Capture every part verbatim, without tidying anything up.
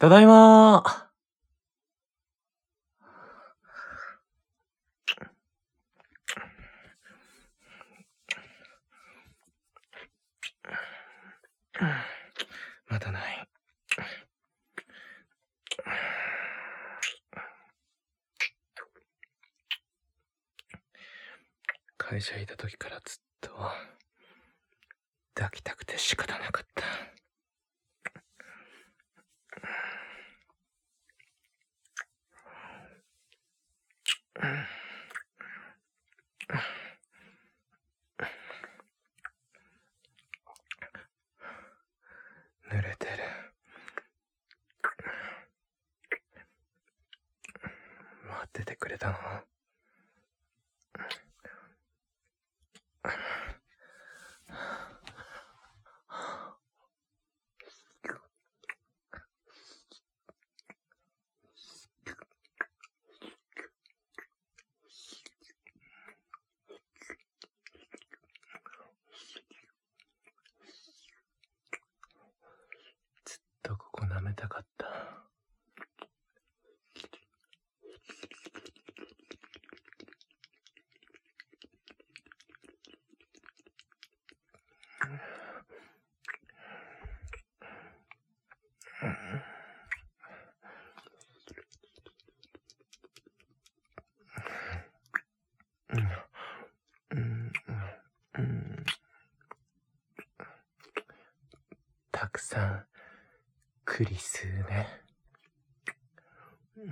ただいまー。まだない。会社いた時からずっと抱きたくて仕方なかった。濡れてる。待っててくれたの？ずっとここ舐めたかった。たくさん栗吸うね。うん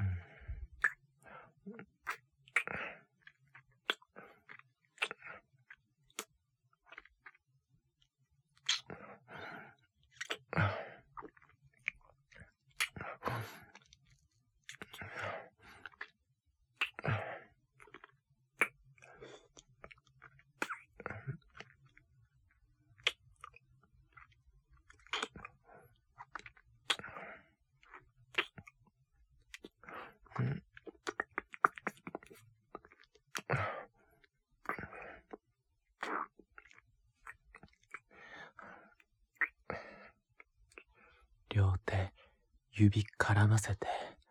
両手指絡ませて。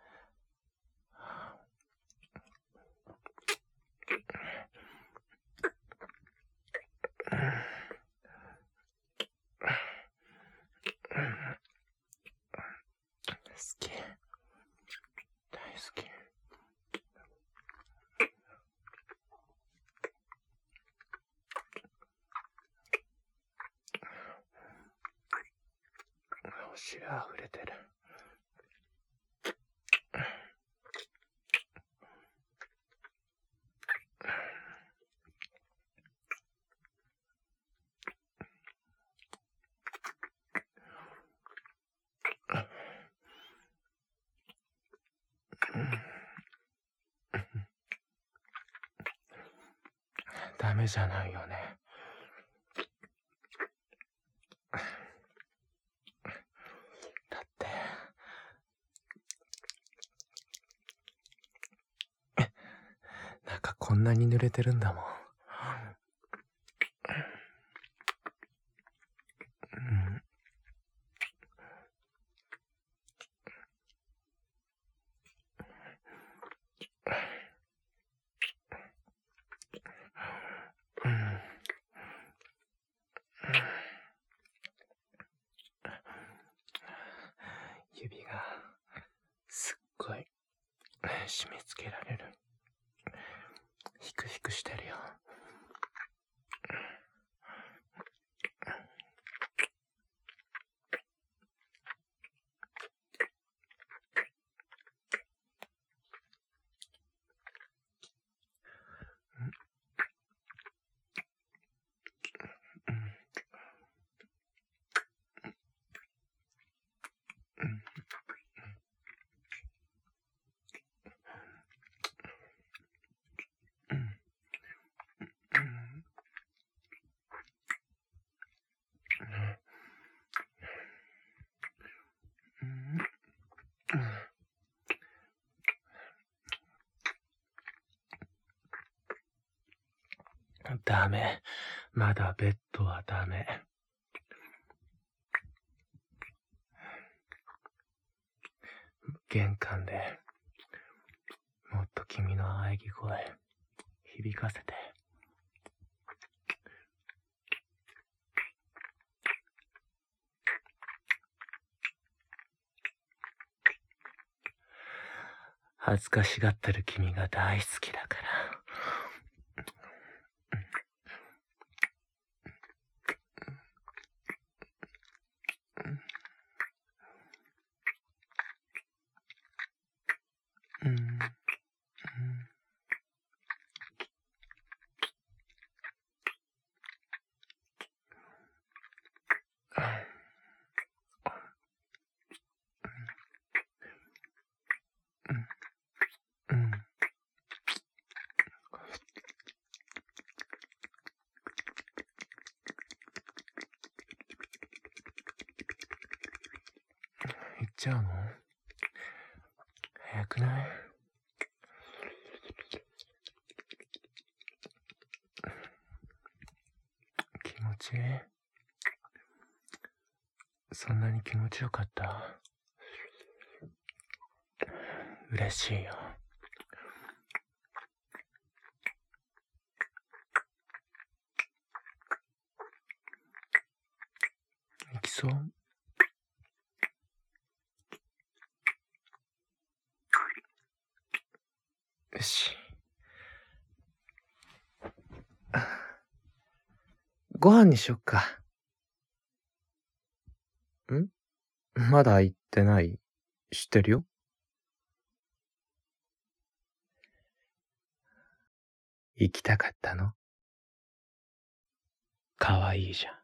好き、大好き。星が溢れてる。ダメじゃないよね。だって中こんなに濡れてるんだもん。うんうん指がすっごい締め付けられる。ヒクヒクしてるよ。ダメ。まだベッドはダメ。 玄関でもっと君の喘ぎ声響かせて。恥ずかしがってる君が大好きだから。うん、うん、うん、行っちゃうの？早くない？気持ちいい？そんなに気持ちよかった？嬉しいよ。行きそう？よし。ご飯にしよっか。ん？まだ行ってない？知ってるよ。行きたかったの？かわいいじゃん。